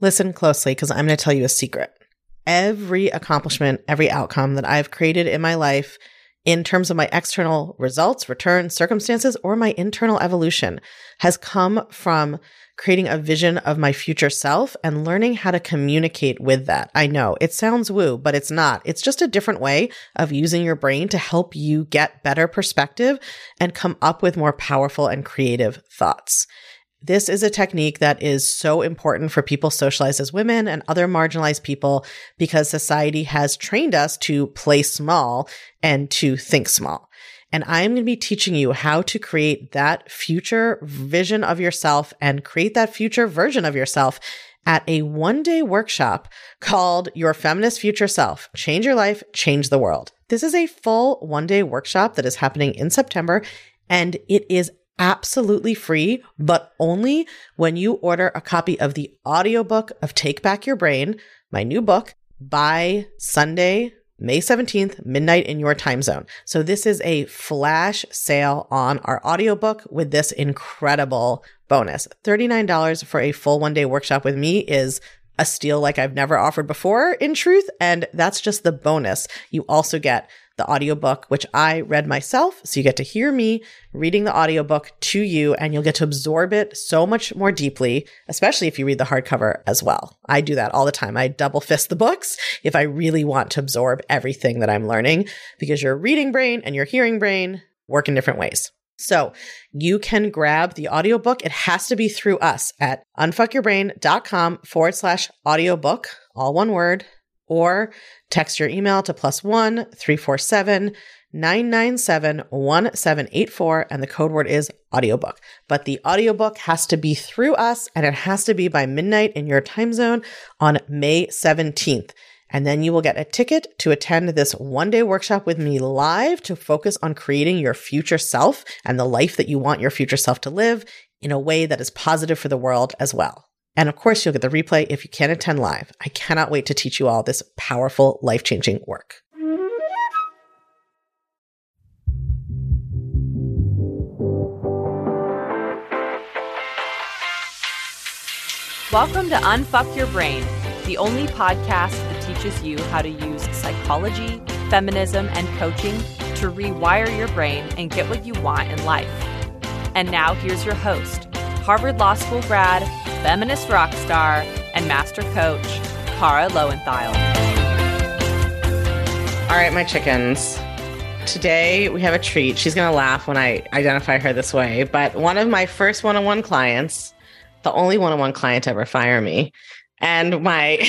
Listen closely because I'm going to tell you a secret. Every accomplishment, every outcome that I've created in my life in terms of my external results, returns, circumstances, or my internal evolution has come from creating a vision of my future self and learning how to communicate with that. I know it sounds woo, but it's not. It's just a different way of using your brain to help you get better perspective and come up with more powerful and creative thoughts. This is a technique that is so important for people socialized as women and other marginalized people because society has trained us to play small and to think small. And I am going to be teaching you how to create that future vision of yourself and create that future version of yourself at a one-day workshop called Your Feminist Future Self. Change your life, change the world. This is a full one-day workshop that is happening in September, and it is absolutely free, but only when you order a copy of the audiobook of Take Back Your Brain, my new book, by Sunday, May 17th, midnight in your time zone. So this is a flash sale on our audiobook with this incredible bonus. $39 for a full one-day workshop with me is a steal like I've never offered before, in truth, and that's just the bonus. You also get the audiobook, which I read myself. So you get to hear me reading the audiobook to you, and you'll get to absorb it so much more deeply, especially if you read the hardcover as well. I do that all the time. I double fist the books if I really want to absorb everything that I'm learning, because your reading brain and your hearing brain work in different ways. So you can grab the audiobook. It has to be through us at unfuckyourbrain.com/audiobook, all one word, or text your email to +1 347 997 1784, and the code word is audiobook. But the audiobook has to be through us, and it has to be by midnight in your time zone on May 17th. And then you will get a ticket to attend this one-day workshop with me live to focus on creating your future self and the life that you want your future self to live in a way that is positive for the world as well. And of course, you'll get the replay if you can't attend live. I cannot wait to teach you all this powerful, life-changing work. Welcome to Unfuck Your Brain, the only podcast that teaches you how to use psychology, feminism, and coaching to rewire your brain and get what you want in life. And now here's your host, Harvard Law School grad, feminist rock star, and master coach, Kara Loewentheil. All right, my chickens. Today we have a treat. She's going to laugh when I identify her this way, but one of my first one-on-one clients, the only one-on-one client to ever fire me, and my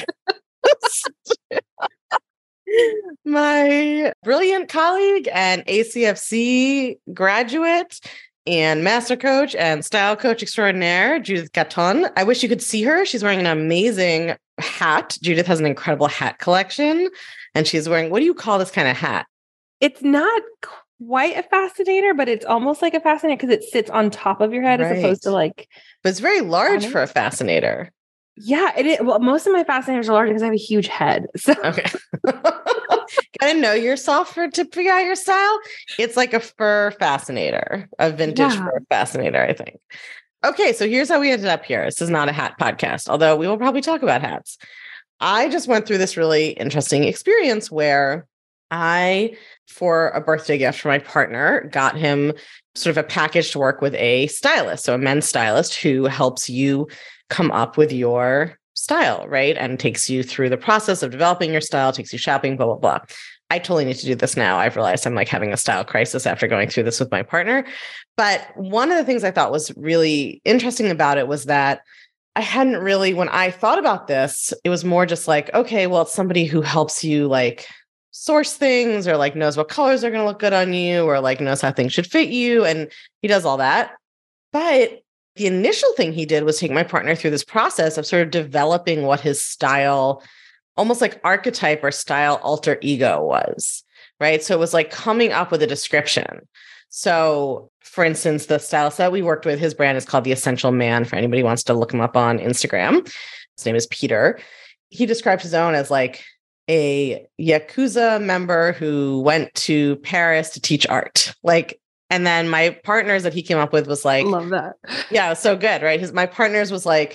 my brilliant colleague and ACFC graduate and master coach and style coach extraordinaire, Judith Gatton. I wish you could see her. She's wearing an amazing hat. Judith has an incredible hat collection, and she's wearing, what do you call this kind of hat? It's not quite a fascinator, but it's almost like a fascinator because it sits on top of your head as opposed to like... But it's very large for a fascinator. Yeah, it is. Well, most of my fascinators are large because I have a huge head. So okay. Gotta know yourself to figure out your style. It's like a fur fascinator, a vintage fur fascinator, I think. Okay, so here's how we ended up here. This is not a hat podcast, although we will probably talk about hats. I just went through this really interesting experience where I, for a birthday gift for my partner, got him sort of a package to work with a stylist, so a men's stylist who helps you come up with your style, right? And takes you through the process of developing your style, takes you shopping, blah, blah, blah. I totally need to do this now. I've realized I'm like having a style crisis after going through this with my partner. But one of the things I thought was really interesting about it was that I hadn't really, when I thought about this, it was more just like, okay, well, it's somebody who helps you like source things or like knows what colors are going to look good on you or like knows how things should fit you. And he does all that. But the initial thing he did was take my partner through this process of sort of developing what his style, almost like archetype or style alter ego was, right? So it was like coming up with a description. So for instance, the stylist that we worked with, his brand is called The Essential Man, for anybody who wants to look him up on Instagram. His name is Peter. He described his own as like a Yakuza member who went to Paris to teach art. Like, and then my partners that he came up with was like, love that. Yeah, so good, right? My partners was like,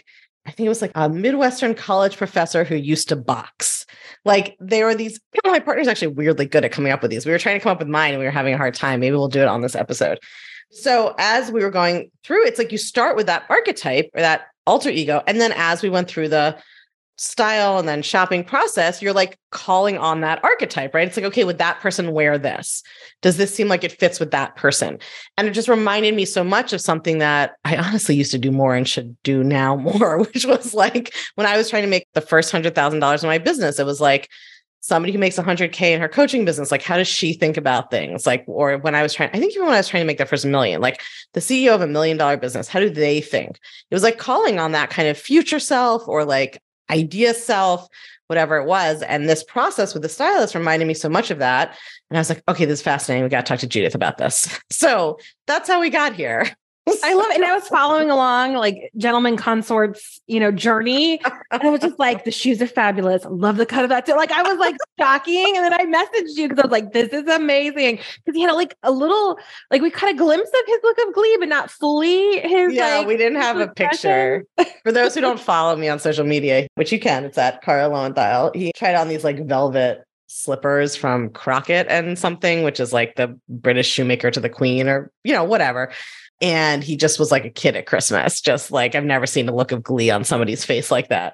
I think it was like a Midwestern college professor who used to box. Like there were these, my partner's actually weirdly good at coming up with these. We were trying to come up with mine and we were having a hard time. Maybe we'll do it on this episode. So as we were going through, it's like you start with that archetype or that alter ego. And then as we went through the style and then shopping process, you're like calling on that archetype, right? It's like, okay, would that person wear this? Does this seem like it fits with that person? And it just reminded me so much of something that I honestly used to do more and should do now more, which was like when I was trying to make the first $100,000 in my business, it was like somebody who makes $100K in her coaching business, like how does she think about things? Like, or when I was trying, I think even when I was trying to make that first $1 million, like the CEO of $1 million business, how do they think? It was like calling on that kind of future self or like idea self, whatever it was. And this process with the stylist reminded me so much of that. And I was like, okay, this is fascinating. We got to talk to Judith about this. So that's how we got here. I love it. And I was following along like Gentleman Consort's, journey. And I was just like, the shoes are fabulous. I love the cut of that too. Like I was like shocking. And then I messaged you because I was like, this is amazing. Because he had like a little, like we caught a glimpse of his look of glee, but not fully his. Yeah, we didn't have a picture. For those who don't follow me on social media, which you can, it's at Cara Lowenthal. He tried on these like velvet slippers from Crockett and something, which is like the British shoemaker to the Queen or, whatever. And he just was like a kid at Christmas, just like I've never seen a look of glee on somebody's face like that.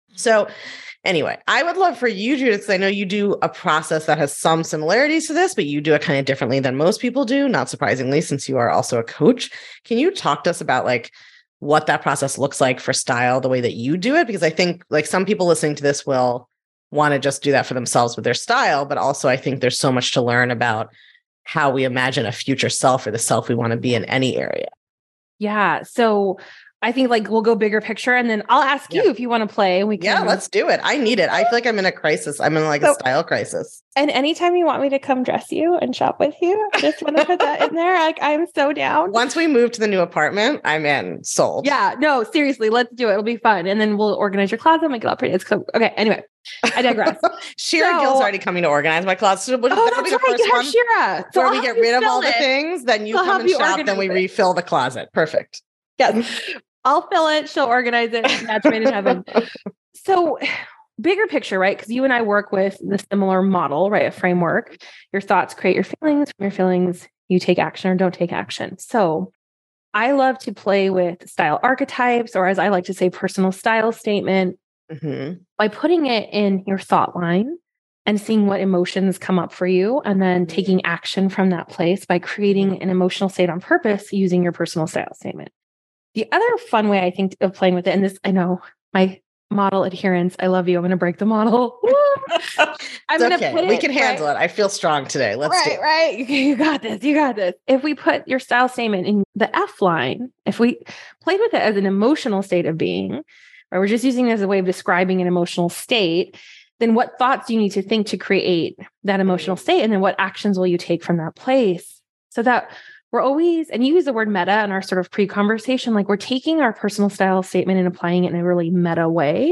So anyway, I would love for you, Judith, because I know you do a process that has some similarities to this, but you do it kind of differently than most people do, not surprisingly, since you are also a coach. Can you talk to us about like what that process looks like for style, the way that you do it? Because I think like some people listening to this will want to just do that for themselves with their style, but also I think there's so much to learn about how we imagine a future self or the self we want to be in any area. Yeah. So I think like we'll go bigger picture and then I'll ask you if you want to play. And we can. Yeah, let's do it. I need it. I feel like I'm in a crisis. I'm in like a style crisis. And anytime you want me to come dress you and shop with you, I just want to put that in there. Like I'm so down. Once we move to the new apartment, I'm in. Sold. Yeah. No, seriously, let's do it. It'll be fun. And then we'll organize your closet, make it all pretty. It's cool. Okay. Anyway, I digress. Shira Gill's already coming to organize my closet. So that's right. You have Shira. So where we get rid of all the things, then you come and shop, then we refill the closet. Perfect. Yes. I'll fill it. She'll organize it. Match made in heaven. So bigger picture, right? Because you and I work with the similar model, right? A framework. Your thoughts create your feelings. From your feelings, you take action or don't take action. So I love to play with style archetypes, or as I like to say, personal style statement, by putting it in your thought line and seeing what emotions come up for you, and then taking action from that place by creating an emotional state on purpose using your personal style statement. The other fun way I think of playing with it, and this, I know my model adherence, I love you. I'm going to break the model. I'm going to put it. We can handle it. I feel strong today. Let's do it. Right. You got this. You got this. If we put your style statement in the F line, if we played with it as an emotional state of being, right, we're just using it as a way of describing an emotional state, then what thoughts do you need to think to create that emotional state? And then what actions will you take from that place? So that we're always, and you use the word meta in our sort of pre-conversation, like we're taking our personal style statement and applying it in a really meta way.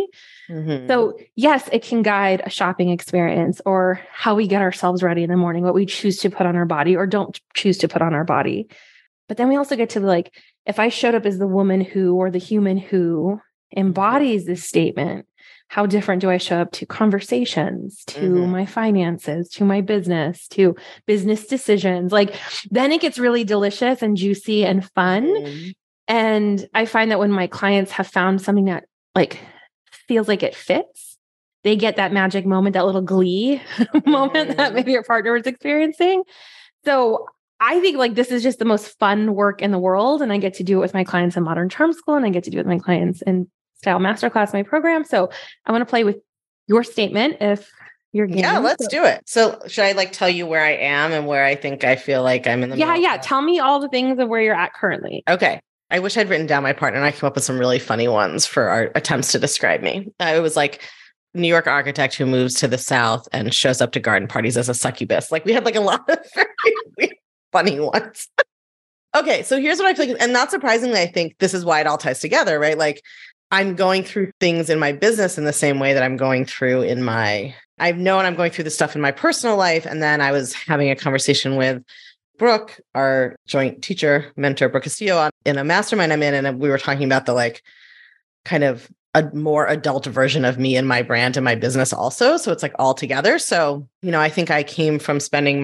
So yes, it can guide a shopping experience or how we get ourselves ready in the morning, what we choose to put on our body or don't choose to put on our body. But then we also get to like, if I showed up as the woman who, or the human who embodies this statement, how different do I show up to conversations, to my finances, to my business, to business decisions? Like, then it gets really delicious and juicy and fun. And I find that when my clients have found something that like feels like it fits, they get that magic moment, that little glee moment that maybe your partner was experiencing. So I think like this is just the most fun work in the world. And I get to do it with my clients in Modern Charm School, and I get to do it with my clients in Style Masterclass, my program. So I want to play with your statement if you're game. Yeah, let's do it. So should I like tell you where I am and where I think I feel like I'm in the middle? Yeah. Tell me all the things of where you're at currently. Okay. I wish I'd written down my partner, and I came up with some really funny ones for our attempts to describe me. It was like New York architect who moves to the South and shows up to garden parties as a succubus. Like we had like a lot of very funny ones. Okay. So here's what I feel like, and not surprisingly, I think this is why it all ties together, right? Like I'm going through things in my business in the same way that I'm going through I've known I'm going through this stuff in my personal life. And then I was having a conversation with Brooke, our joint teacher, mentor, Brooke Castillo, in a mastermind I'm in. And we were talking about the like kind of a more adult version of me and my brand and my business also. So it's like all together. So, I think I came from spending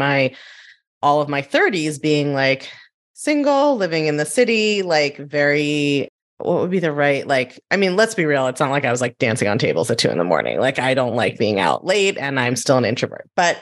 all of my 30s being like single, living in the city, like very, what would be the right, like, I mean, let's be real. It's not like I was like dancing on tables at 2 a.m. Like I don't like being out late and I'm still an introvert. But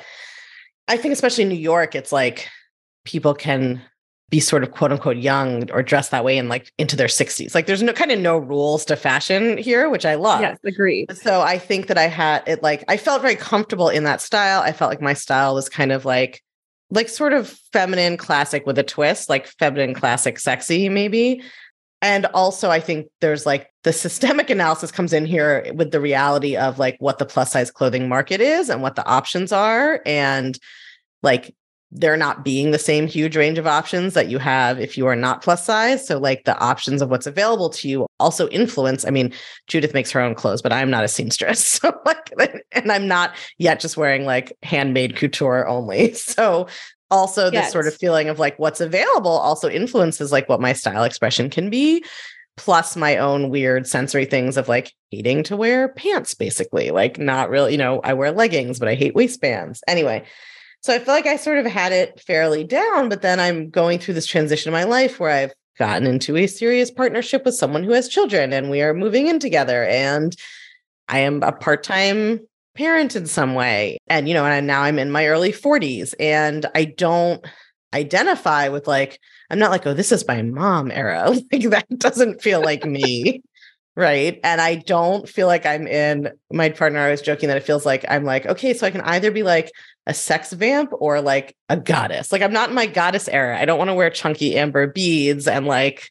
I think especially in New York, it's like people can be sort of quote unquote young or dress that way and like into their 60s. Like there's no rules to fashion here, which I love. Yes, agreed. So I think that I had it, like, I felt very comfortable in that style. I felt like my style was kind of like sort of feminine classic with a twist, like feminine classic sexy maybe. And also I think there's like the systemic analysis comes in here with the reality of like what the plus size clothing market is and what the options are. And like, there not being the same huge range of options that you have if you are not plus size. So like the options of what's available to you also influence. I mean, Judith makes her own clothes, but I'm not a seamstress. So like, and I'm not yet just wearing like handmade couture only. So also this sort of feeling of like what's available also influences like what my style expression can be. Plus my own weird sensory things of like hating to wear pants, basically, like not really, I wear leggings, but I hate waistbands. Anyway. So I feel like I sort of had it fairly down, but then I'm going through this transition in my life where I've gotten into a serious partnership with someone who has children and we are moving in together and I am a part-time parent in some way. And, and now I'm in my early 40s and I don't identify with like, I'm not like, oh, this is my mom era. Like that doesn't feel like me. Right. And I don't feel like I'm in my partner. I was joking that it feels like I'm like, okay, so I can either be like a sex vamp or like a goddess. Like I'm not in my goddess era. I don't want to wear chunky amber beads and like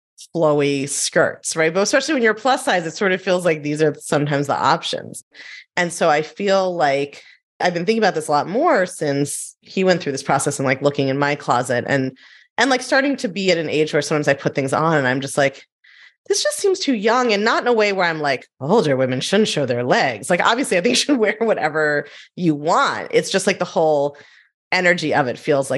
flowy skirts. Right. But especially when you're plus size, it sort of feels like these are sometimes the options. And so I feel like I've been thinking about this a lot more since he went through this process and like looking in my closet and like starting to be at an age where sometimes I put things on and I'm just like, this just seems too young, and not in a way where I'm like, older women shouldn't show their legs. Like, obviously, I think you should wear whatever you want. It's just like the whole energy of it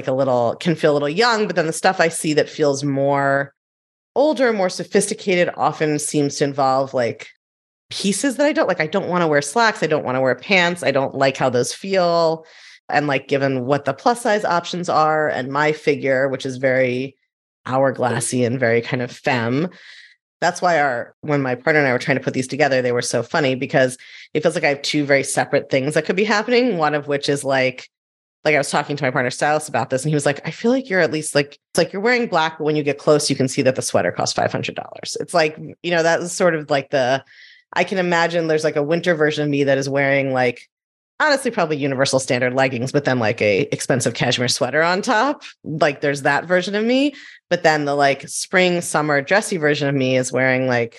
can feel a little young. But then the stuff I see that feels more older, more sophisticated, often seems to involve like pieces that I don't like. I don't want to wear slacks. I don't want to wear pants. I don't like how those feel. And like, given what the plus size options are and my figure, which is very hourglassy and very kind of femme. That's why when my partner and I were trying to put these together, they were so funny because it feels like I have two very separate things that could be happening. One of which is like I was talking to my partner stylist about this and he was like, I feel like you're at least like, it's like you're wearing black, but when you get close, you can see that the sweater costs $500. It's like, that was sort of like I can imagine there's like a winter version of me that is wearing like, honestly, probably universal standard leggings, but then like a expensive cashmere sweater on top. Like there's that version of me. But then the like spring, summer dressy version of me is wearing like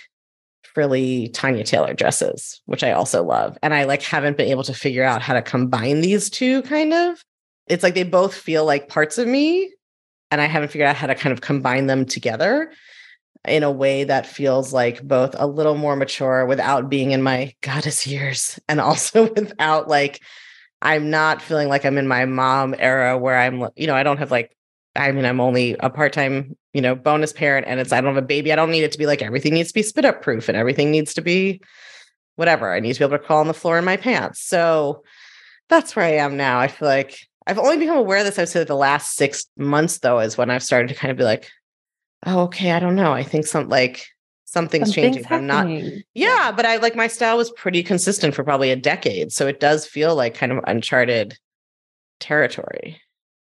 frilly Tanya Taylor dresses, which I also love. And I like haven't been able to figure out how to combine these two kind of. It's like they both feel like parts of me. And I haven't figured out how to kind of combine them together in a way that feels like both a little more mature without being in my goddess years. And also without like, I'm not feeling like I'm in my mom era where I'm, I don't have like, I'm only a part-time, bonus parent and I don't have a baby. I don't need it to be like, everything needs to be spit up proof and everything needs to be whatever. I need to be able to crawl on the floor in my pants. So that's where I am now. I feel like I've only become aware of this, I would say the last 6 months though, is when I've started to kind of be like, oh, okay, I don't know. I think something's changing. I'm not, but I like my style was pretty consistent for probably a decade. So it does feel like kind of uncharted territory.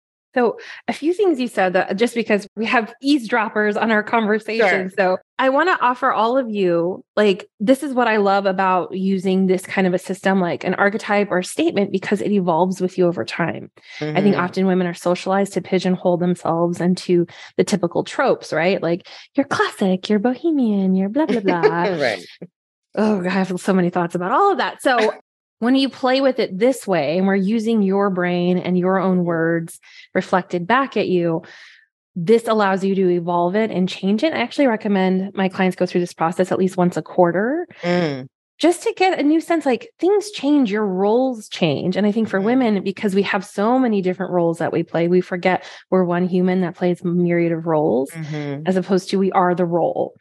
So a few things you said that just because we have eavesdroppers on our conversation. Sure. So I want to offer all of you, like, this is what I love about using this kind of a system, like an archetype or a statement, because it evolves with you over time. Mm-hmm. I think often women are socialized to pigeonhole themselves into the typical tropes, right? Like you're classic, you're bohemian, you're blah, blah, blah. Right. Oh, God, I have so many thoughts about all of that. So when you play with it this way, and we're using your brain and your own words reflected back at you, this allows you to evolve it and change it. I actually recommend my clients go through this process at least once a quarter, just to get a new sense, like things change, your roles change. And I think for women, because we have so many different roles that we play, we forget we're one human that plays a myriad of roles, as opposed to we are the role.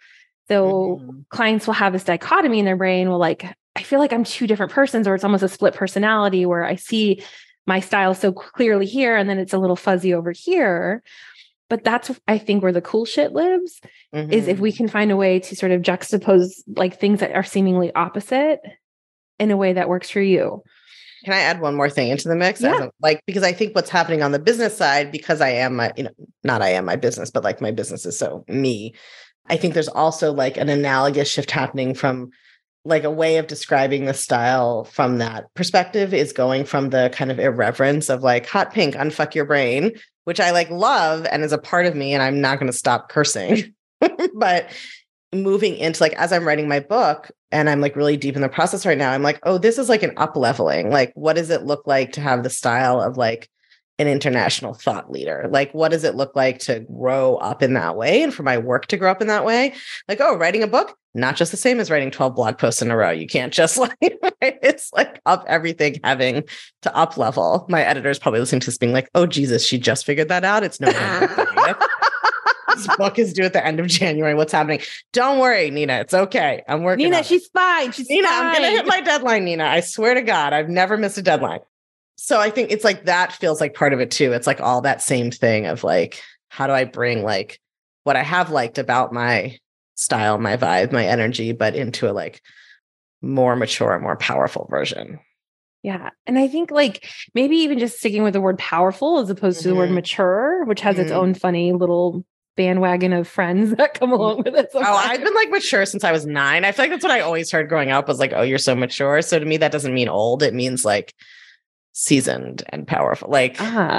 So clients will have this dichotomy in their brain. Well, like, I feel like I'm two different persons, or it's almost a split personality where I see my style so clearly here, and then it's a little fuzzy over here. But that's, I think, where the cool shit lives, is if we can find a way to sort of juxtapose like things that are seemingly opposite in a way that works for you. Can I add one more thing into the mix? Yeah. Because I think what's happening on the business side, because I am not I am my business, but like my business is so me. I think there's also like an analogous shift happening from like a way of describing the style from that perspective is going from the kind of irreverence of like hot pink, unfuck your brain, which I like love and is a part of me, and I'm not going to stop cursing. But moving into like, as I'm writing my book and I'm like really deep in the process right now, I'm like, oh, this is like an up leveling. Like, what does it look like to have the style of like an international thought leader? Like, what does it look like to grow up in that way? And for my work to grow up in that way, like, oh, writing a book, not just the same as writing 12 blog posts in a row. You can't just like, it's like up everything, having to up level. My editor is probably listening to this being like, oh, Jesus, she just figured that out. It's November 30th. This book is due at the end of January. What's happening? Don't worry, Nina. It's okay. I'm working. Nina, she's fine. She's Nina, fine. I'm going to hit my deadline, Nina. I swear to God, I've never missed a deadline. So I think it's like that feels like part of it too. It's like all that same thing of like, how do I bring like what I have liked about my style, my vibe, my energy, but into a like more mature, more powerful version. Yeah. And I think like maybe even just sticking with the word powerful as opposed to the word mature, which has its own funny little bandwagon of friends that come along with it. Sometimes. Oh, I've been like mature since I was 9. I feel like that's what I always heard growing up was like, oh, you're so mature. So to me, that doesn't mean old. It means like seasoned and powerful. Like,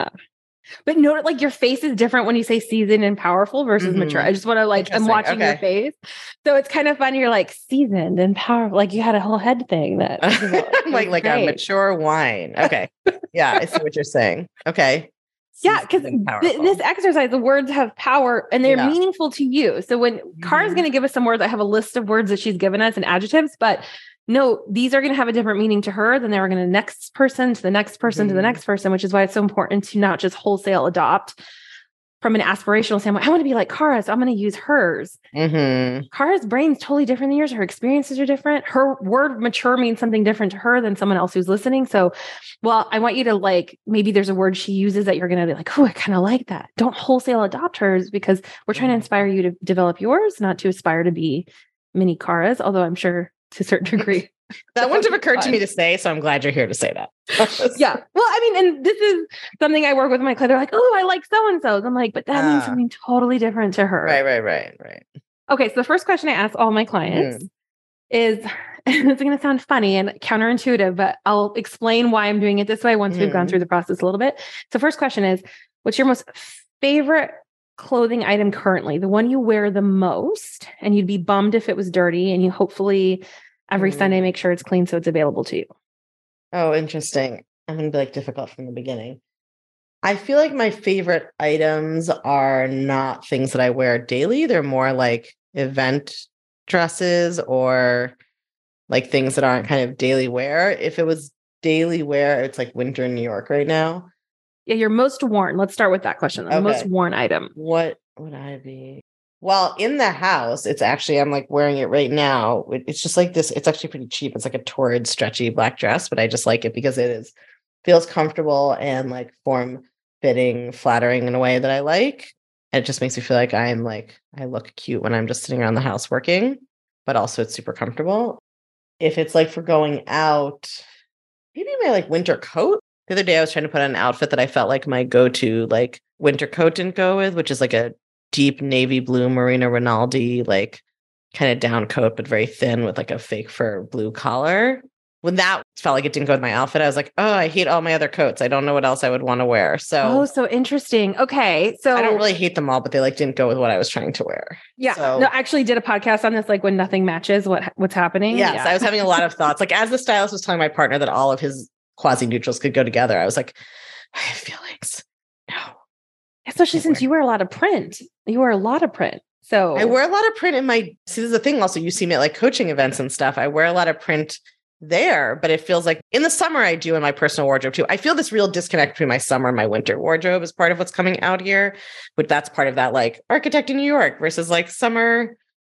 but note, like your face is different when you say seasoned and powerful versus mature. I just want to like, I'm watching your face. So it's kind of funny. You're like seasoned and powerful. Like you had a whole head thing that like a mature wine. Okay. Yeah. I see what you're saying. Okay. Yeah, because this exercise, the words have power and they're meaningful to you. So when Kara's going to give us some words, I have a list of words that she's given us and adjectives, but no, these are going to have a different meaning to her than they are going to the next person, to the next person, to the next person, which is why it's so important to not just wholesale adopt from an aspirational standpoint. I want to be like Kara, so I'm going to use hers. Kara's brain's totally different than yours. Her experiences are different. Her word mature means something different to her than someone else who's listening. So, well, I want you to like, maybe there's a word she uses that you're going to be like, oh, I kind of like that. Don't wholesale adopt hers because we're trying to inspire you to develop yours, not to aspire to be mini Karas, although I'm sure to a certain degree. That wouldn't have occurred to me to say, so I'm glad you're here to say that. Yeah. Well, I mean, and this is something I work with my clients. They're like, oh, I like so-and-so. I'm like, but that means something totally different to her. Right. Okay. So the first question I ask all my clients is, it's going to sound funny and counterintuitive, but I'll explain why I'm doing it this way once we've gone through the process a little bit. So first question is, what's your most favorite clothing item currently? The one you wear the most, and you'd be bummed if it was dirty, and you hopefully every Sunday make sure it's clean so it's available to you. Oh, interesting. I'm going to be like difficult from the beginning. I feel like my favorite items are not things that I wear daily. They're more like event dresses or like things that aren't kind of daily wear. If it was daily wear, it's like winter in New York right now. Yeah, your most worn. Let's start with that question. The most worn item. What would I be? Well, in the house, it's actually, I'm like wearing it right now. It's just like this. It's actually pretty cheap. It's like a torrid, stretchy black dress, but I just like it because feels comfortable and like form fitting, flattering in a way that I like. And it just makes me feel like I look cute when I'm just sitting around the house working, but also it's super comfortable. If it's like for going out, maybe my like winter coat. The other day I was trying to put on an outfit that I felt like my go-to like winter coat didn't go with, which is like a deep navy blue Marina Rinaldi, like kind of down coat, but very thin with like a fake fur blue collar. When that felt like it didn't go with my outfit, I was like, oh, I hate all my other coats. I don't know what else I would want to wear. So, so interesting. Okay. So I don't really hate them all, but they like didn't go with what I was trying to wear. Yeah. So, no, I actually did a podcast on this, like when nothing matches what's happening. Yes. Yeah. I was having a lot of thoughts. Like as the stylist was telling my partner that all of his quasi-neutrals could go together, I was like, I have feelings. No. Especially since you wear a lot of print. You wear a lot of print. So I wear a lot of print see, this is the thing also, you see me at like coaching events and stuff. I wear a lot of print there, but it feels like in the summer I do in my personal wardrobe too. I feel this real disconnect between my summer and my winter wardrobe as part of what's coming out here, but that's part of that like architect in New York versus like summer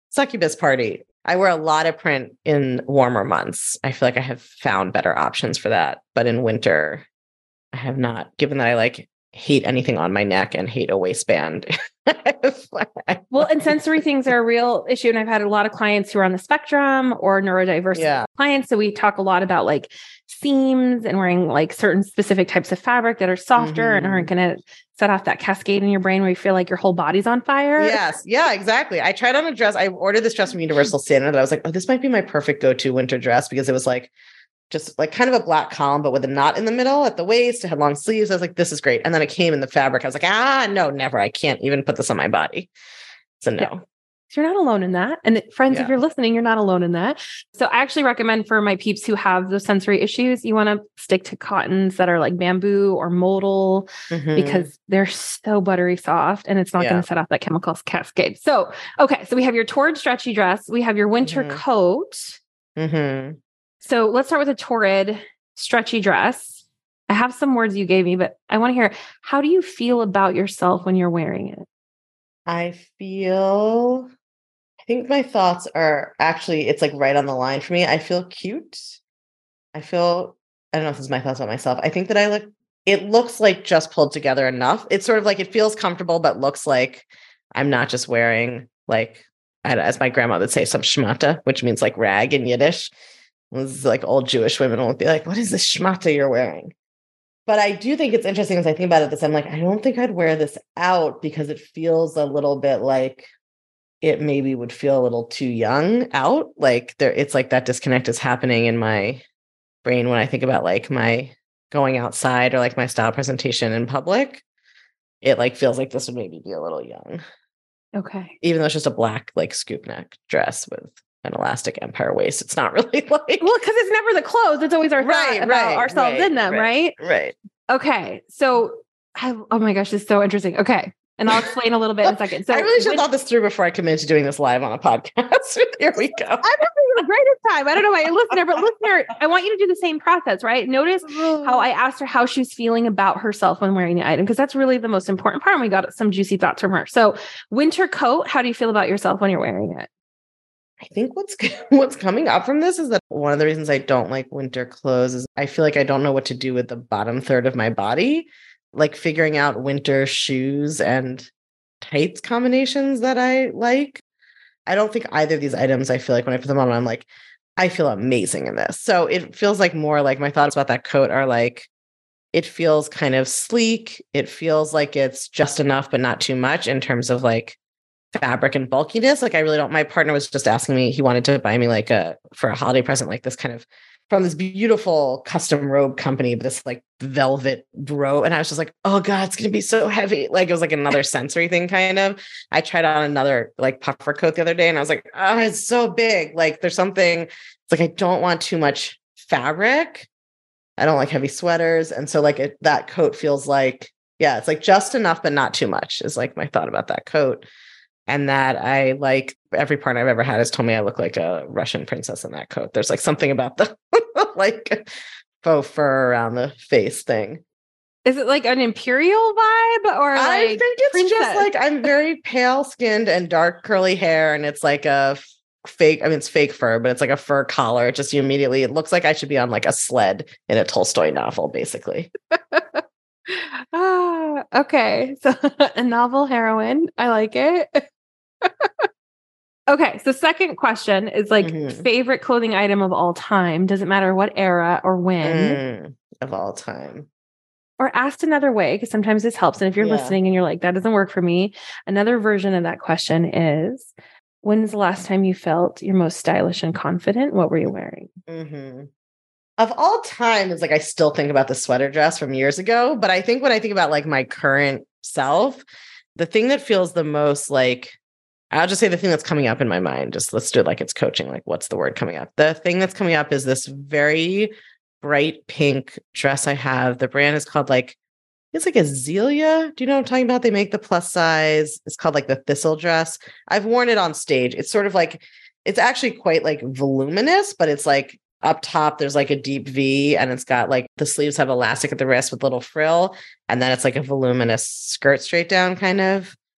Succubus party. I wear a lot of print in warmer months. I feel like I have found better options for that. But in winter, I have not, given that I like hate anything on my neck and hate a waistband. Well, and sensory things are a real issue. And I've had a lot of clients who are on the spectrum or neurodiverse clients. So we talk a lot about like seams and wearing like certain specific types of fabric that are softer and aren't going to set off that cascade in your brain where you feel like your whole body's on fire. Yes. Yeah, exactly. I tried on a dress. I ordered this dress from Universal Standard that I was like, oh, this might be my perfect go-to winter dress because it was like, just like kind of a black column, but with a knot in the middle at the waist. It had long sleeves. I was like, this is great. And then it came in the fabric. I was like, no, never. I can't even put this on my body. So no. Yeah. So you're not alone in that. And friends, if you're listening, you're not alone in that. So I actually recommend for my peeps who have those sensory issues, you want to stick to cottons that are like bamboo or modal because they're so buttery soft and it's not going to set off that chemical cascade. So, okay. So we have your torrid stretchy dress. We have your winter coat. So let's start with a torrid stretchy dress. I have some words you gave me, but I want to hear, how do you feel about yourself when you're wearing it? I think my thoughts are actually, it's like right on the line for me. I feel cute. I don't know if this is my thoughts about myself. I think that it looks like just pulled together enough. It's sort of like, it feels comfortable, but looks like I'm not just wearing like, as my grandma would say, some schmata, which means like rag in Yiddish. It was like old Jewish women will be like, what is this schmata you're wearing? But I do think it's interesting as I think about it, I'm like, I don't think I'd wear this out because it feels a little bit like it maybe would feel a little too young out. Like it's like that disconnect is happening in my brain when I think about like my going outside or like my style presentation in public. It like feels like this would maybe be a little young. Okay. Even though it's just a black like scoop neck dress with an elastic empire waist. It's not really like... Well, because it's never the clothes. It's always our thought about ourselves in them, right? Right. Okay. So, oh my gosh, this is so interesting. Okay. And I'll explain a little bit in a second. So I really should have thought this through before I committed to doing this live on a podcast. Here we go. I'm having the greatest time. I don't know about your listener, but listener, I want you to do the same process, right? Notice how I asked her how she was feeling about herself when wearing the item, because that's really the most important part. And we got some juicy thoughts from her. So winter coat, how do you feel about yourself when you're wearing it? I think what's coming up from this is that one of the reasons I don't like winter clothes is I feel like I don't know what to do with the bottom third of my body. Like figuring out winter shoes and tights combinations that I like. I don't think either of these items, I feel like when I put them on, I'm like, I feel amazing in this. So it feels like more like my thoughts about that coat are like, it feels kind of sleek. It feels like it's just enough, but not too much in terms of like fabric and bulkiness. Like I really don't, my partner was just asking me, he wanted to buy me like for a holiday present, like this kind of from this beautiful custom robe company, this like velvet robe. And I was just like, oh God, it's going to be so heavy. Like it was like another sensory thing kind of. I tried on another like puffer coat the other day and I was like, oh, it's so big. Like there's something, it's like, I don't want too much fabric. I don't like heavy sweaters. And so like that coat feels like, yeah, it's like just enough, but not too much is like my thought about that coat. And that I like every partner I've ever had has told me I look like a Russian princess in that coat. There's like something about the like faux fur around the face thing. Is it like an imperial vibe or like I think it's princess? Just like I'm very pale skinned and dark curly hair. And it's like a fake, I mean, it's fake fur, but it's like a fur collar. It looks like I should be on like a sled in a Tolstoy novel, basically. Okay. So a novel heroine. I like it. Okay. So second question is like favorite clothing item of all time. Doesn't matter what era or when. Of all time. Or asked another way, because sometimes this helps. And if you're listening and you're like, that doesn't work for me. Another version of that question is, when's the last time you felt your most stylish and confident? What were you wearing? Of all time, it's like I still think about the sweater dress from years ago. But I think when I think about like my current self, the thing that feels the most like, I'll just say the thing that's coming up in my mind, just let's do it like it's coaching. Like, what's the word coming up? The thing that's coming up is this very bright pink dress I have. The brand is called like, it's like Azealia. Do you know what I'm talking about? They make the plus size. It's called like the Thistle dress. I've worn it on stage. It's sort of like, it's actually quite like voluminous, but it's like up top, there's like a deep V and it's got like the sleeves have elastic at the wrist with little frill. And then it's like a voluminous skirt straight down kind of.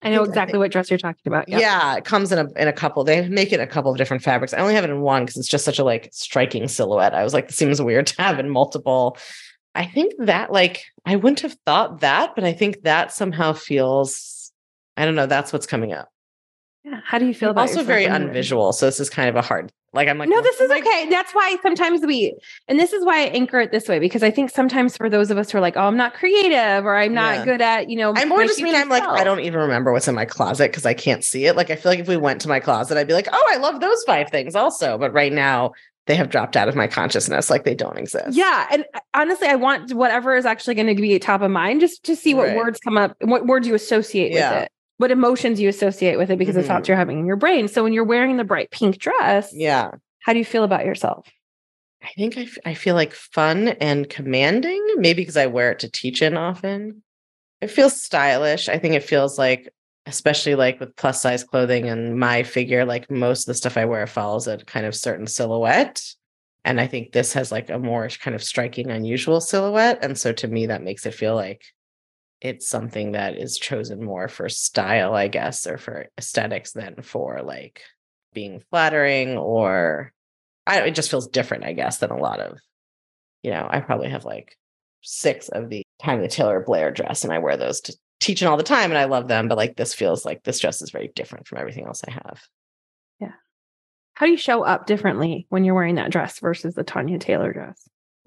I know exactly what dress you're talking about. Yep. Yeah, it comes in a couple. They make it in a couple of different fabrics. I only have it in one because it's just such a like striking silhouette. I was like, this seems weird to have in multiple. I think that like I wouldn't have thought that, but I think that somehow feels, I don't know, that's what's coming up. Yeah. How do you feel about also yourself very when you're unvisual. So this is kind of a hard, like, I'm like, no, this is okay. That's why sometimes and this is why I anchor it this way, because I think sometimes for those of us who are like, oh, I'm not creative or I'm not good at, I more just mean I'm like, I don't even remember what's in my closet because I can't see it. Like, I feel like if we went to my closet, I'd be like, oh, I love those 5 things also. But right now they have dropped out of my consciousness. Like they don't exist. Yeah. And honestly, I want whatever is actually going to be top of mind, just to see what words come up and what words you associate with it. What emotions you associate with it because of thoughts you're having in your brain. So when you're wearing the bright pink dress, how do you feel about yourself? I think I feel like fun and commanding, maybe because I wear it to teach in often. It feels stylish. I think it feels like, especially like with plus size clothing and my figure, like most of the stuff I wear follows a kind of certain silhouette. And I think this has like a more kind of striking, unusual silhouette. And so to me, that makes it feel like it's something that is chosen more for style, I guess, or for aesthetics than for like being flattering, or it just feels different, I guess, than a lot of, I probably have like 6 of the Tanya Taylor Blair dress and I wear those to teaching all the time and I love them. But like, this feels like this dress is very different from everything else I have. Yeah. How do you show up differently when you're wearing that dress versus the Tanya Taylor dress?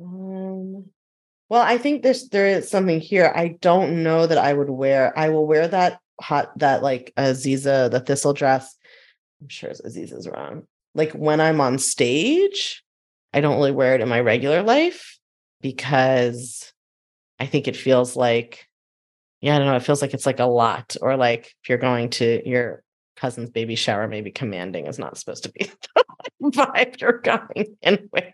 Well, I think there is something here. I don't know that I will wear that like Aziza, the thistle dress. I'm sure Aziza's wrong. Like when I'm on stage, I don't really wear it in my regular life because I think it feels like, I don't know. It feels like it's like a lot, or like if you're going to your cousin's baby shower, maybe commanding is not supposed to be the vibe you're going in with.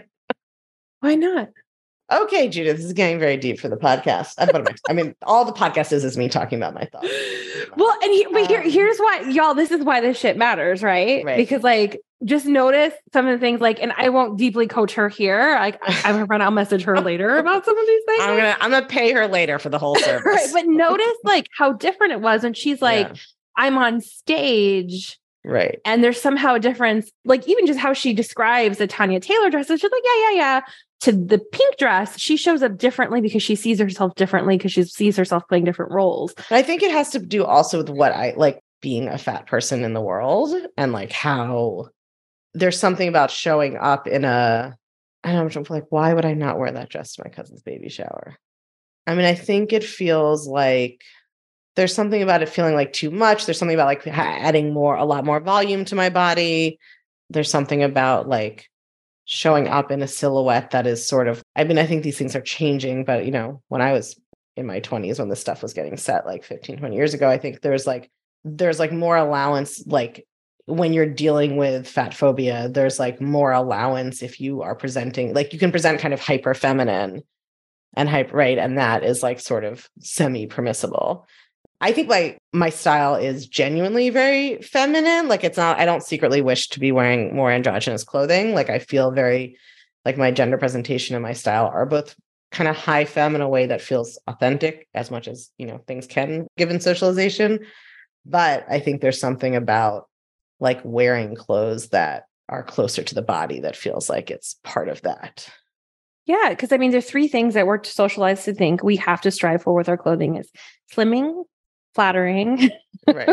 Why not? Okay, Judith, this is getting very deep for the podcast. I mean, all the podcast is me talking about my thoughts. Well, and here's why, y'all, this is why this shit matters, right? Because like, just notice some of the things like, and I won't deeply coach her here. Like I'm her friend, I'll message her later about some of these things. I'm gonna pay her later for the whole service. Right, but notice like how different it was when she's like, I'm on stage. Right. And there's somehow a difference, like even just how she describes the Tanya Taylor dress. She's like, yeah. To the pink dress, she shows up differently because she sees herself differently because she sees herself playing different roles. And I think it has to do also with what I like being a fat person in the world and like how there's something about showing up in I don't know, like, why would I not wear that dress to my cousin's baby shower? I mean, I think it feels like there's something about it feeling like too much. There's something about like adding a lot more volume to my body. There's something about like showing up in a silhouette that is sort of, I mean, I think these things are changing, but when I was in my 20s, when this stuff was getting set like 15, 20 years ago, I think there's like more allowance, like when you're dealing with fat phobia, there's like more allowance if you are presenting, like you can present kind of hyper feminine and hyper, right? And that is like sort of semi permissible. I think my style is genuinely very feminine. Like it's not, I don't secretly wish to be wearing more androgynous clothing. Like I feel very like my gender presentation and my style are both kind of high femme in a way that feels authentic as much as, things can given socialization. But I think there's something about like wearing clothes that are closer to the body that feels like it's part of that. Yeah. Cause I mean, there's 3 things that we're socialized to think we have to strive for with our clothing is slimming, flattering, right?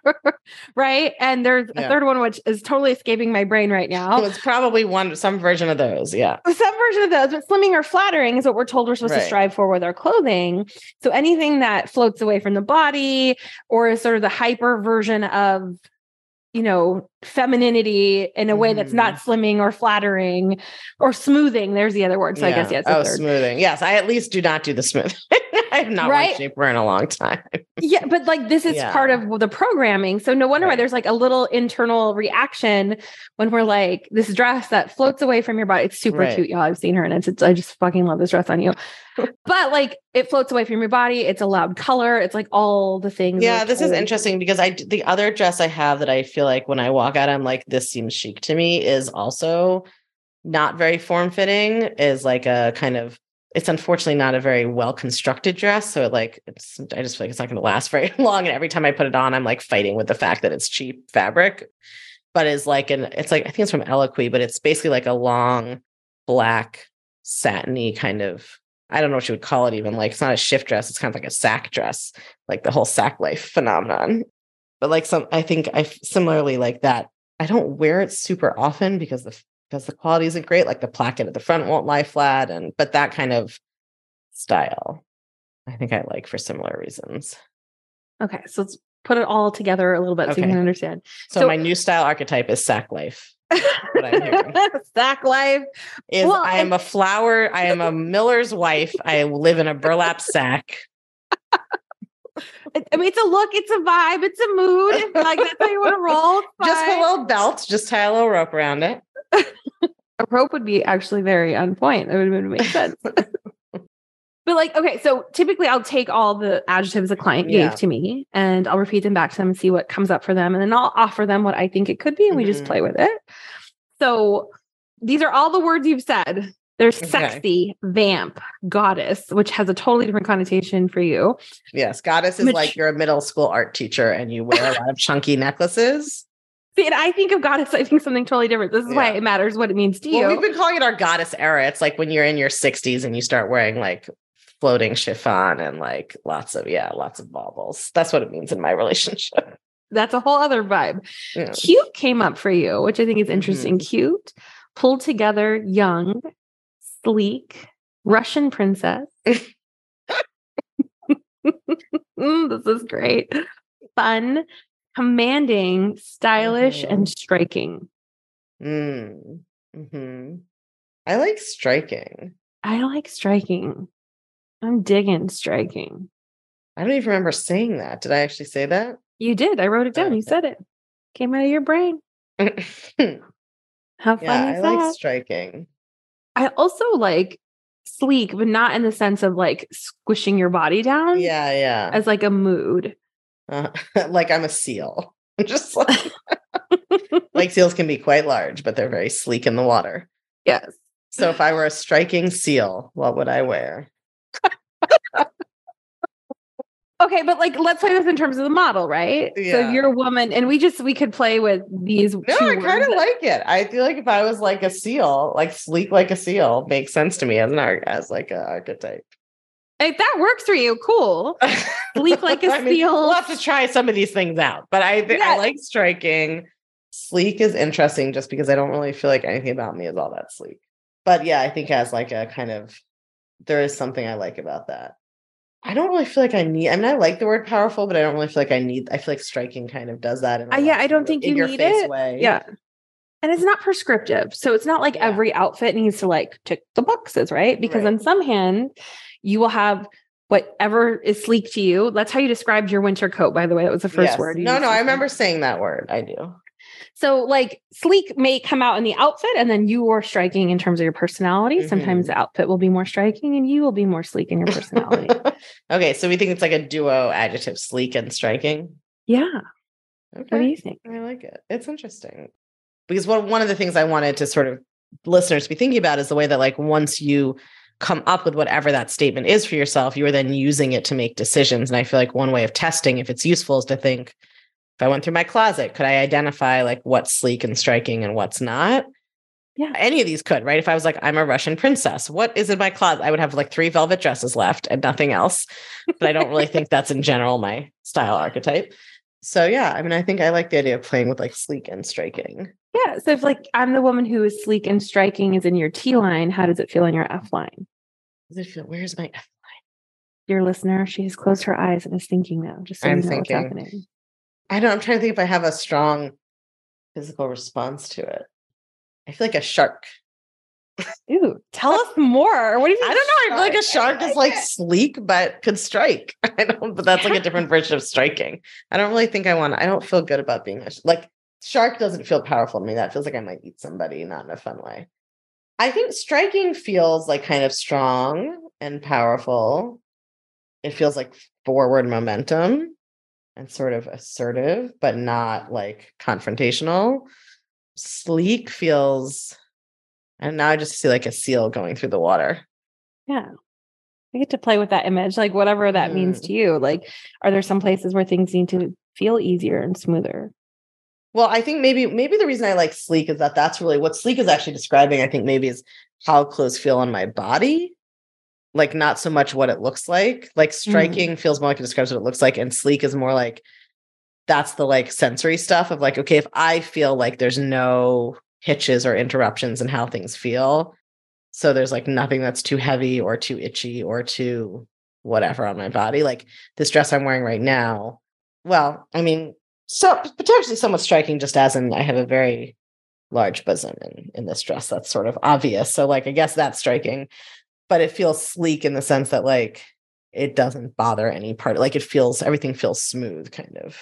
Right. And there's a third one, which is totally escaping my brain right now. It's probably some version of those. Yeah. Some version of those, but slimming or flattering is what we're told we're supposed to strive for with our clothing. So anything that floats away from the body or is sort of the hyper version of, femininity in a way that's not slimming or flattering or smoothing. There's the other word. So I guess, yes. Oh, smoothing. Yes. I at least do not do the smooth. I have not worn shapewear in a long time. Yeah. But like, this is part of the programming. So no wonder why there's like a little internal reaction when we're like, this dress that floats away from your body. It's super cute, y'all. I've seen her and I just fucking love this dress on you. But like it floats away from your body. It's a loud color. It's like all the things. Yeah. This is interesting because the other dress I have that I feel like when I walk out, I'm like, this seems chic to me is also not very form fitting, is like a kind of, it's unfortunately not a very well constructed dress. So I just feel like it's not going to last very long. And every time I put it on, I'm like fighting with the fact that it's cheap fabric, but it's like, I think it's from Eloquii, but it's basically like a long black satiny kind of, I don't know what you would call it even. Like, it's not a shift dress. It's kind of like a sack dress, like the whole sack life phenomenon. But like I think I similarly like that. I don't wear it super often because the quality isn't great. Like the placket at the front won't lie flat. But that kind of style, I think I like for similar reasons. Okay. So let's put it all together a little bit so you can understand. So my new style archetype is sack life. What I'm hearing. Sack life. Is I am a miller's wife. I live in a burlap sack. I mean, it's a look, it's a vibe, it's a mood. Like, that's how you want to roll. Just a little belt, just tie a little rope around it. A rope would be actually very on point. That would make sense. But like, okay, so typically I'll take all the adjectives a client gave to me and I'll repeat them back to them and see what comes up for them. And then I'll offer them what I think it could be and we just play with it. So these are all the words you've said. There's sexy, vamp, goddess, which has a totally different connotation for you. Yes, goddess is like you're a middle school art teacher and you wear a lot of chunky necklaces. See, and I think of goddess, I think something totally different. This is why it matters what it means to you. We've been calling it our goddess era. It's like when you're in your 60s and you start wearing like floating chiffon and like lots of baubles. That's what it means in my relationship. That's a whole other vibe. Yeah. Cute came up for you, which I think is interesting. Cute, pulled together, young, sleek, Russian princess. This is great. Fun, commanding, stylish, and striking. Mm-hmm. I like striking. I like striking. I'm digging striking. I don't even remember saying that. Did I actually say that? You did. I wrote it down. You said it. Came out of your brain. How fun is that? I like striking. I also like sleek, but not in the sense of like squishing your body down. Yeah. As like a mood. Like I'm a seal. Just like seals can be quite large, but they're very sleek in the water. Yes. So if I were a striking seal, what would I wear? Okay, but like let's play this in terms of the model, right? Yeah. So you're a woman, and we could play with these. No, I kind of like it. I feel like if I was like a seal, like sleek like a seal, makes sense to me as like an archetype. If that works for you, cool. Sleek like a seal. We'll have to try some of these things out, but I like striking. Sleek is interesting just because I don't really feel like anything about me is all that sleek. But yeah, I think as like a kind of, there is something I like about that. I don't really feel like I like the word powerful, but I don't really feel like I feel like striking kind of does that. I don't think you need it. Way. Yeah. And it's not prescriptive. So it's not like every outfit needs to like tick the boxes, right? Because on some hand, you will have whatever is sleek to you. That's how you described your winter coat, by the way. That was the first word. No, I remember saying that word. I do. So like sleek may come out in the outfit and then you are striking in terms of your personality. Mm-hmm. Sometimes the outfit will be more striking and you will be more sleek in your personality. Okay. So we think it's like a duo adjective, sleek and striking. Yeah. Okay. What do you think? I like it. It's interesting because one of the things I wanted to sort of listeners be thinking about is the way that like once you come up with whatever that statement is for yourself, you are then using it to make decisions. And I feel like one way of testing if it's useful is to think, if I went through my closet, could I identify like what's sleek and striking and what's not? Yeah. Any of these could, right? If I was like, I'm a Russian princess, what is in my closet? I would have like 3 velvet dresses left and nothing else. But I don't really think that's in general my style archetype. So yeah, I mean, I think I like the idea of playing with like sleek and striking. Yeah. So if like I'm the woman who is sleek and striking is in your T line, how does it feel in your F line? Does it feel, where's my F line? Your listener, she has closed her eyes and is thinking now, just so you know what's happening. I'm trying to think if I have a strong physical response to it. I feel like a shark. Ooh, tell us more. What do you mean? I don't know. I feel like a shark is like sleek, but could strike. I don't, but that's like a different version of striking. I don't really think I don't feel good about being like shark doesn't feel powerful to me. That feels like I might eat somebody, not in a fun way. I think striking feels like kind of strong and powerful. It feels like forward momentum. And sort of assertive, but not like confrontational. Sleek feels, and now I just see like a seal going through the water. Yeah. I get to play with that image, like whatever that means to you. Like, are there some places where things need to feel easier and smoother? Well, I think maybe the reason I like sleek is that that's really what sleek is actually describing. I think maybe is how clothes feel on my body, like not so much what it looks like. Like striking feels more like it describes what it looks like, and sleek is more like that's the like sensory stuff of like, okay, if I feel like there's no hitches or interruptions in how things feel, so there's like nothing that's too heavy or too itchy or too whatever on my body. Like this dress I'm wearing right now. Well, I mean, so potentially somewhat striking, just as in I have a very large bosom in this dress. That's sort of obvious. So like, I guess that's striking, but it feels sleek in the sense that like, it doesn't bother any part. Like everything feels smooth kind of.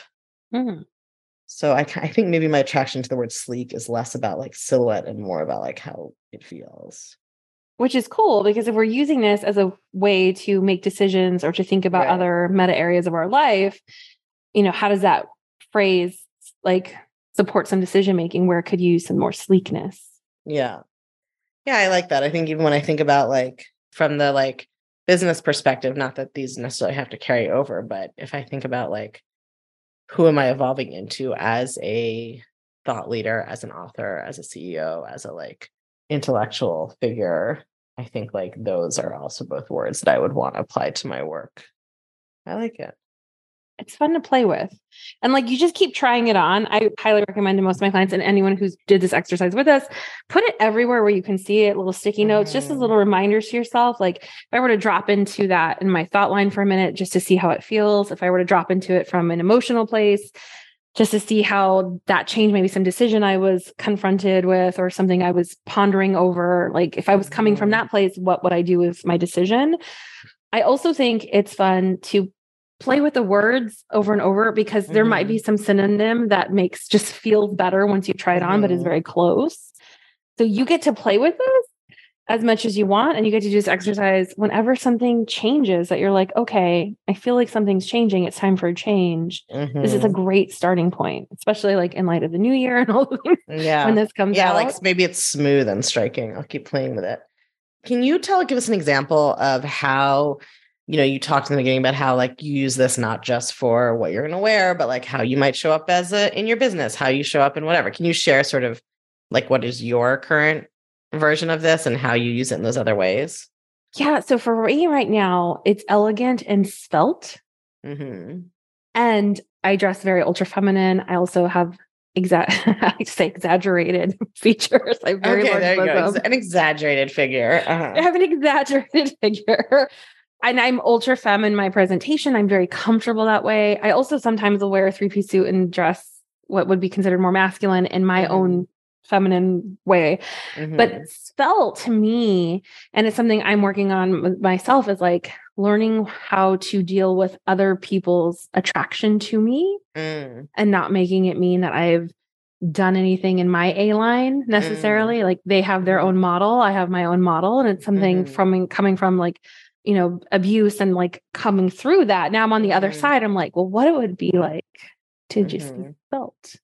So I think maybe my attraction to the word sleek is less about like silhouette and more about like how it feels. Which is cool, because if we're using this as a way to make decisions or to think about other meta areas of our life, how does that phrase like support some decision making where it could use some more sleekness? Yeah, I like that. I think even when I think about like from the like business perspective, not that these necessarily have to carry over, but if I think about like who am I evolving into as a thought leader, as an author, as a CEO, as a like intellectual figure, I think like those are also both words that I would want to apply to my work. I like it. It's fun to play with. And like, you just keep trying it on. I highly recommend to most of my clients and anyone who's did this exercise with us, put it everywhere where you can see it, little sticky notes, just as little reminders to yourself. Like if I were to drop into that in my thought line for a minute, just to see how it feels, if I were to drop into it from an emotional place, just to see how that changed maybe some decision I was confronted with or something I was pondering over. Like if I was coming from that place, what would I do with my decision? I also think it's fun to play with the words over and over, because there might be some synonym that just feels better once you try it on, but is very close. So you get to play with this as much as you want. And you get to do this exercise whenever something changes that you're like, okay, I feel like something's changing. It's time for a change. This is a great starting point, especially like in light of the new year and all the things when this comes out. Like maybe it's smooth and striking. I'll keep playing with it. Can you give us an example of how, you talked in the beginning about how like you use this not just for what you're going to wear, but like how you might show up in your business, how you show up in whatever. Can you share sort of like what is your current version of this and how you use it in those other ways? Yeah. So for me right now, it's elegant and svelte. And I dress very ultra feminine. I also have exaggerated features. I have very large bosom. An exaggerated figure. I have an exaggerated figure. And I'm ultra femme in my presentation. I'm very comfortable that way. I also sometimes will wear a 3-piece suit and dress what would be considered more masculine in my own feminine way. But svelte to me, and it's something I'm working on with myself, is like learning how to deal with other people's attraction to me and not making it mean that I've done anything in my A-line necessarily. Like they have their own model. I have my own model. And it's something coming from like, abuse and like coming through that. Now I'm on the other side. I'm like, well, what it would be like to just be felt.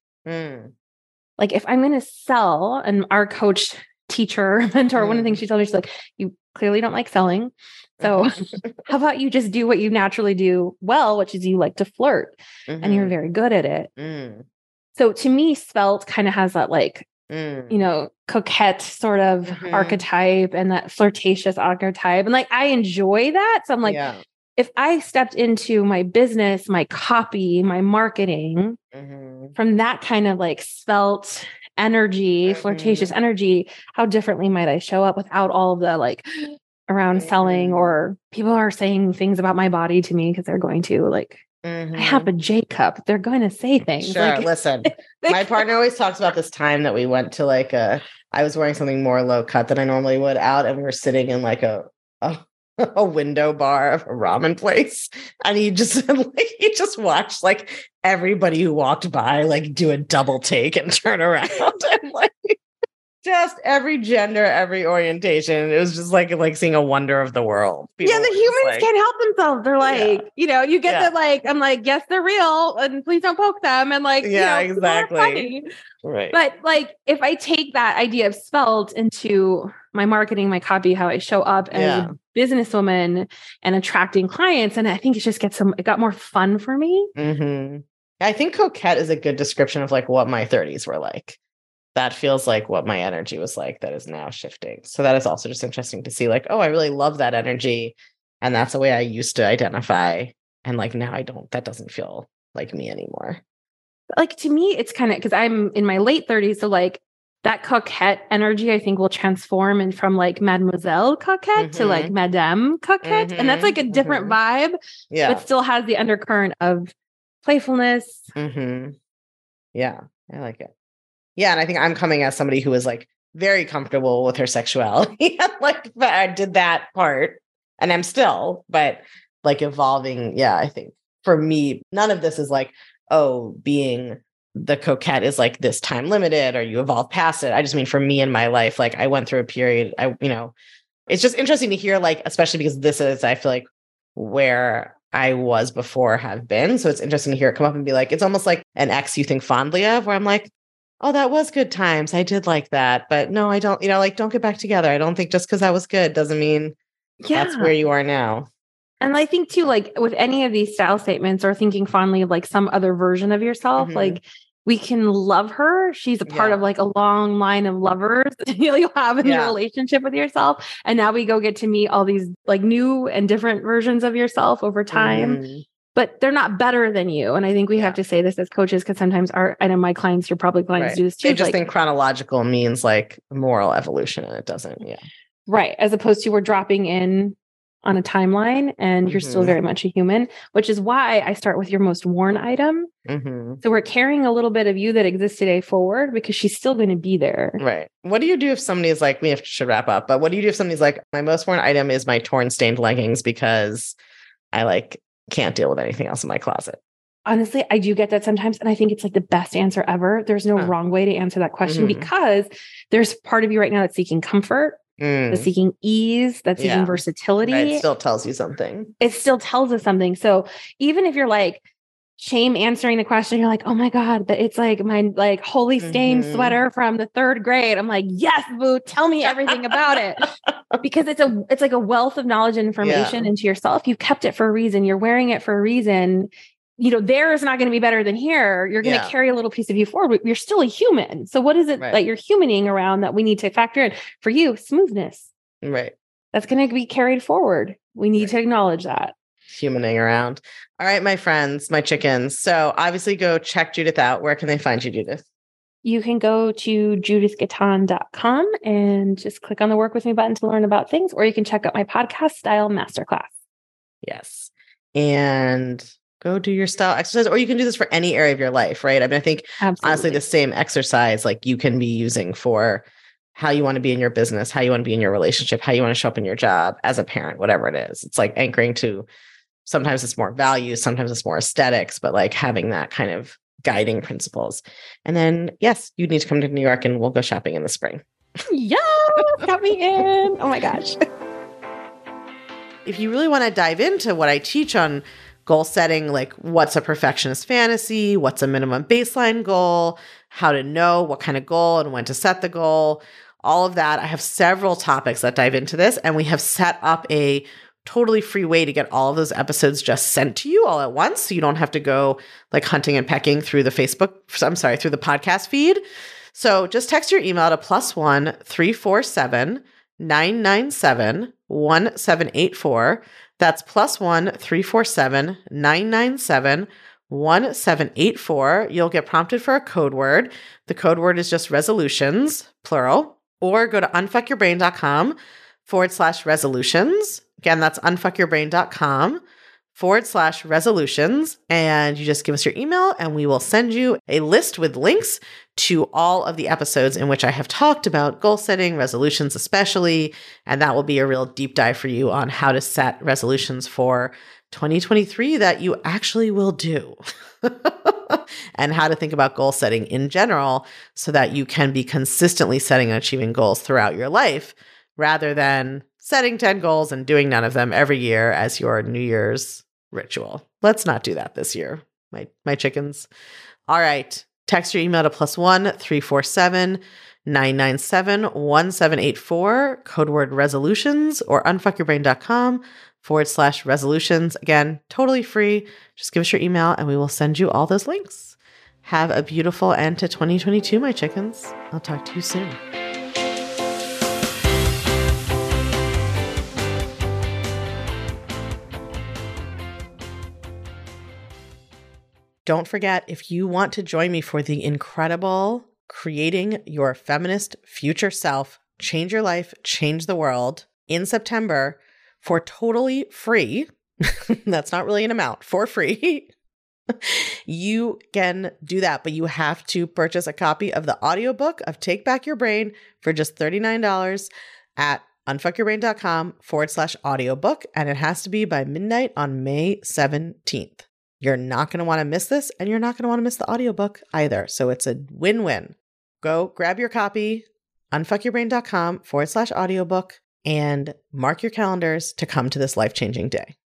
Like if I'm going to sell, and our coach, teacher, mentor, one of the things she told me, she's like, you clearly don't like selling. So how about you just do what you naturally do well, which is you like to flirt and you're very good at it. So to me, svelte kind of has that like, coquette sort of archetype and that flirtatious archetype. And like, I enjoy that. So I'm like, if I stepped into my business, my copy, my marketing from that kind of like svelte energy, flirtatious energy, how differently might I show up without all of the like around selling, or people are saying things about my body to me because they're going to like, I have a J cup. They're going to say things. Sure. Like, listen, my partner always talks about this time that we went to like I was wearing something more low cut than I normally would out, and we were sitting in like a window bar of a ramen place, and he just watched like everybody who walked by like do a double take and turn around and like just every gender, every orientation. It was just like seeing a wonder of the world. People the humans can't help themselves. They're like, you get the like, I'm like, yes, they're real, and please don't poke them. And like, exactly. Funny. Right. But like, if I take that idea of svelte into my marketing, my copy, how I show up as a businesswoman and attracting clients. And I think it got more fun for me. Mm-hmm. I think coquette is a good description of like what my 30s were like. That feels like what my energy was like that is now shifting. So that is also just interesting to see like, oh, I really love that energy. And that's the way I used to identify. And like now I don't, that doesn't feel like me anymore. Like to me, it's kind of because I'm in my late 30s. So like that coquette energy, I think will transform and from like Mademoiselle Coquette to like Madame Coquette. And that's like a different vibe, but still has the undercurrent of playfulness. Yeah, I like it. Yeah. And I think I'm coming as somebody who is like very comfortable with her sexuality. Like I did that part and I'm still, but like evolving. Yeah. I think for me, none of this is like, oh, being the coquette is like this time limited or you evolve past it. I just mean for me in my life, like I went through a period, it's just interesting to hear, like, especially because this is, I feel like where I was before have been. So it's interesting to hear it come up and be like, it's almost like an ex you think fondly of where I'm like, oh, that was good times. I did like that. But no, I don't, like, don't get back together. I don't think just because that was good doesn't mean that's where you are now. And I think too, like with any of these style statements or thinking fondly of like some other version of yourself, like we can love her. She's a part of like a long line of lovers you'll have in your relationship with yourself. And now we go get to meet all these like new and different versions of yourself over time, but they're not better than you. And I think we have to say this as coaches, because sometimes I know my clients, your public clients do this too. They just think chronological means like moral evolution and it doesn't. Yeah. Right. As opposed to we're dropping in on a timeline and you're still very much a human, which is why I start with your most worn item. So we're carrying a little bit of you that exists today forward because she's still going to be there. Right. What do you do if somebody's like, we should wrap up, but what do you do if somebody's like, my most worn item is my torn stained leggings because I like can't deal with anything else in my closet? Honestly, I do get that sometimes. And I think it's like the best answer ever. There's no wrong way to answer that question because there's part of you right now that's seeking comfort. That's seeking ease, that's seeking versatility. Right. It still tells you something. It still tells us something. So even if you're like shame answering the question, you're like, oh my God, but it's like my like holy stained sweater from the 3rd grade. I'm like, yes, boo, tell me everything about it. Because it's like a wealth of knowledge and information into yourself. You've kept it for a reason. You're wearing it for a reason. There is not going to be better than here. You're going to carry a little piece of you forward. You're still a human. So what is it that you're humaning around that we need to factor in? For you, smoothness. Right. That's going to be carried forward. We need to acknowledge that. Humaning around. All right, my friends, my chickens. So obviously go check Judith out. Where can they find you, Judith? You can go to judithgaton.com and just click on the Work With Me button to learn about things, or you can check out my podcast, Style Masterclass. Yes. And go do your style exercise, or you can do this for any area of your life, right? I mean, I think honestly, the same exercise, like you can be using for how you want to be in your business, how you want to be in your relationship, how you want to show up in your job as a parent, whatever it is. It's like anchoring to, sometimes it's more values, sometimes it's more aesthetics, but like having that kind of guiding principles. And then, yes, you need to come to New York and we'll go shopping in the spring. Yeah, got me in. Oh my gosh. If you really want to dive into what I teach on goal setting, like what's a perfectionist fantasy, what's a minimum baseline goal, how to know what kind of goal and when to set the goal, all of that. I have several topics that dive into this, and we have set up a totally free way to get all of those episodes just sent to you all at once. So you don't have to go like hunting and pecking through the through the podcast feed. So just text your email to +1 347 997 1784. That's +1 347 997 1784. You'll get prompted for a code word. The code word is just resolutions, plural, or go to unfuckyourbrain.com/resolutions. Again, that's unfuckyourbrain.com/resolutions. And you just give us your email and we will send you a list with links to all of the episodes in which I have talked about goal setting, resolutions especially. And that will be a real deep dive for you on how to set resolutions for 2023 that you actually will do. And how to think about goal setting in general so that you can be consistently setting and achieving goals throughout your life rather than setting 10 goals and doing none of them every year as your New Year's ritual. Let's not do that this year, my chickens. All right. Text your email to +1 347 997 1784, code word resolutions, or unfuckyourbrain.com/resolutions. Again, totally free. Just give us your email and we will send you all those links. Have a beautiful end to 2022, my chickens. I'll talk to you soon. Don't forget, if you want to join me for the incredible Creating Your Feminist Future Self, Change Your Life, Change the World in September for totally free, that's not really an amount, for free, you can do that, but you have to purchase a copy of the audiobook of Take Back Your Brain for just $39 at unfuckyourbrain.com/audiobook, and it has to be by midnight on May 17th. You're not going to want to miss this, and you're not going to want to miss the audiobook either. So it's a win-win. Go grab your copy, unfuckyourbrain.com/audiobook, and mark your calendars to come to this life-changing day.